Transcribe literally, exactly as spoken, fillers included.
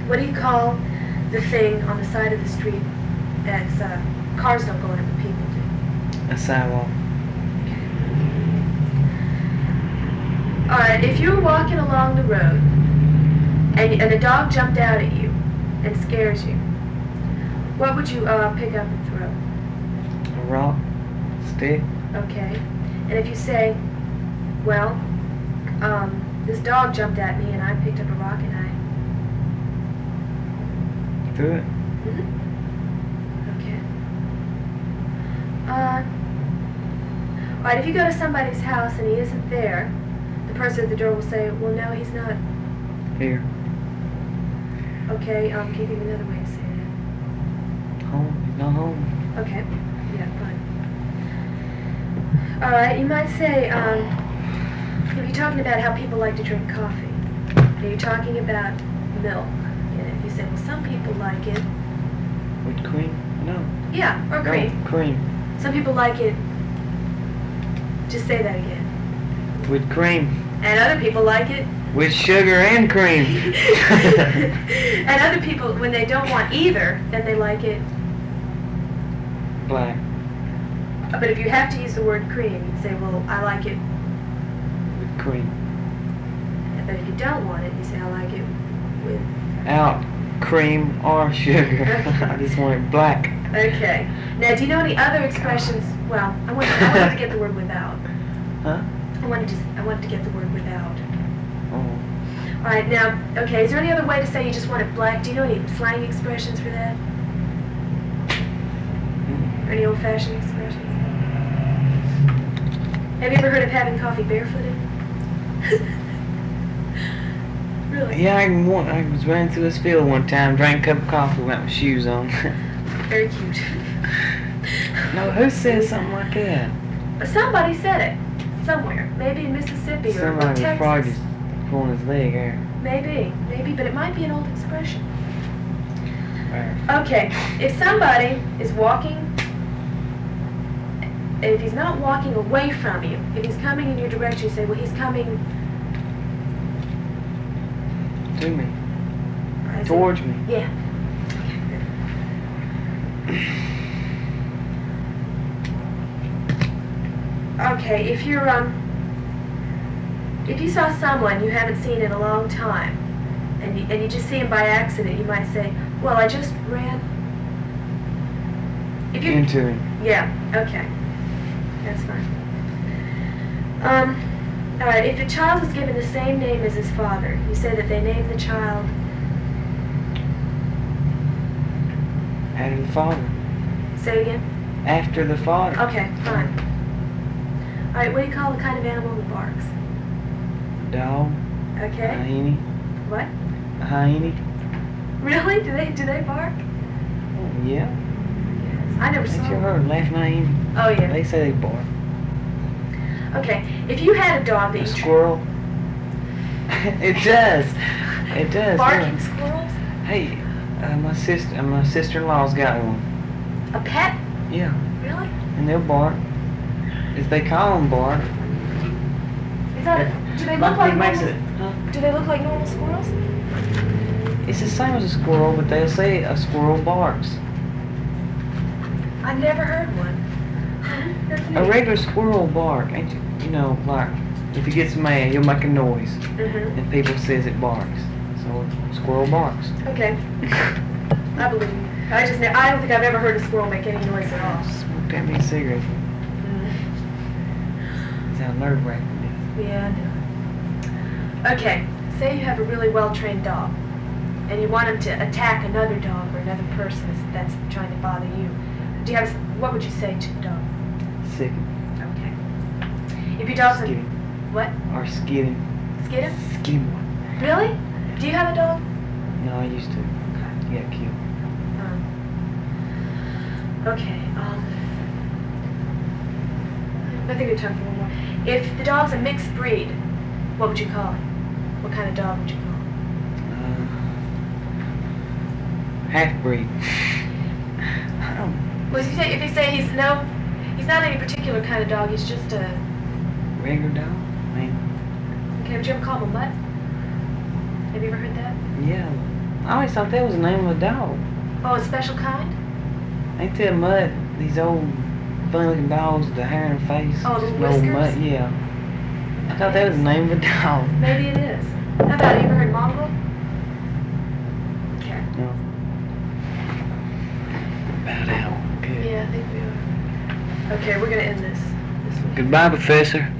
What do you call the thing on the side of the street that's, uh, cars don't go on it, but people do? A sidewalk. Alright, if you were walking along the road and, and a dog jumped out at you and scares you, what would you uh, pick up and throw? A rock. Stick. Okay. And if you say, well, um, this dog jumped at me and I picked up a rock and I... Threw it. Mm-hmm. Okay. Uh, alright, if you go to somebody's house and he isn't there, the person at the door will say, well, no, he's not. Here. Okay, um, can you think of another way to say that? Home. He's not home. Okay. Yeah, fine. Alright, you might say, um, if you're talking about how people like to drink coffee, and you're talking about milk, and if you say, well, some people like it, With cream? No. yeah, or No, cream. cream. Some people like it, just say that again. With cream. And other people like it. With sugar and cream. And other people, when they don't want either, then they like it. Black. But if you have to use the word cream, you say, well, I like it. With cream. But if you don't want it, you say, I like it with... Out. Cream or sugar. I just want it black. Okay. Now, do you know any other expressions? Well, I wanted, I wanted to get the word without. Huh? I wanted to, I wanted to get the word without. Oh. All right. Now, okay. Is there any other way to say you just want it black? Do you know any slang expressions for that? Or any old-fashioned expressions? Have you ever heard of having coffee barefooted? Really? Yeah, I, want, I was running through this field one time, drank a cup of coffee without my shoes on. Very cute. No, who says something like that? But somebody said it. Somewhere. Maybe in Mississippi or, or Somebody was Texas. probably just pulling his leg there. Maybe. Maybe, but it might be an old expression. Right. Okay. If somebody is walking, and if he's not walking away from you, if he's coming in your direction, you say, well, he's coming... To me. I say- Towards me. Yeah. Okay, if you're, um, if you saw someone you haven't seen in a long time, and you, and you just see him by accident, you might say, well, I just ran. If you Into him. Yeah, okay. That's fine. Um, alright, if a child is given the same name as his father, you say that they named the child... After the father. Say it again? After the father. Okay, fine. Alright, what do you call the kind of animal that barks? Dog. Okay. Hyena. What? A hyena. Really? Do they do they bark? Oh, yeah. Yes. I never saw Ain't you one. heard last name? Oh, yeah. They say they bark. Okay, if you had a dog that A you... tr- squirrel. It does. It does. Barking look. squirrels? Hey, uh, my sister, uh, my sister-in-law's got one. A pet? Yeah, Really? and they'll bark. If they call them bark. Is that a, do they look Like like he makes normal, it. Huh? do they look like normal squirrels? It's the same as a squirrel, but they'll say a squirrel barks. I've never heard one. Huh? That's A neat. regular squirrel bark, ain't you? You know, like if he gets mad, he'll make a noise, Mhm. and people says it barks. So squirrel barks. Okay. I believe you. I just ne- I don't think I've ever heard a squirrel make any noise at all. Smoked at me a cigarette. Mm. Sound nerve wracking. Yeah, I know. Okay, say you have a really well-trained dog, and you want him to attack another dog or another person that's trying to bother you. Do you have? What would you say to the dog? Sick. Okay. If your dog's a Skid him. what? Or skid him. Skid him? Skid him. Really? Do you have a dog? No, I used to. Okay. He got killed. Um, okay. Um, I think we have time for one more. If the dog's a mixed breed, what would you call it? What kind of dog would you call it? Uh, half breed. I don't. Well, if you say if you say he's no, he's not any particular kind of dog. He's just a. Regular dog? I mean, Okay, would you ever call him a mutt? Have you ever heard that? yeah. I always thought that was the name of a dog. Oh, a special kind? Ain't that mud? These old funny looking dogs with the hair and face. Oh, the Just an whiskers? old mud, yeah. I thought that was the name of a dog. Maybe it is. How about, you ever heard Mongrel? Okay. No. About out. Good. Yeah, I think we are. Okay, we're gonna end this. this week. Goodbye, Professor.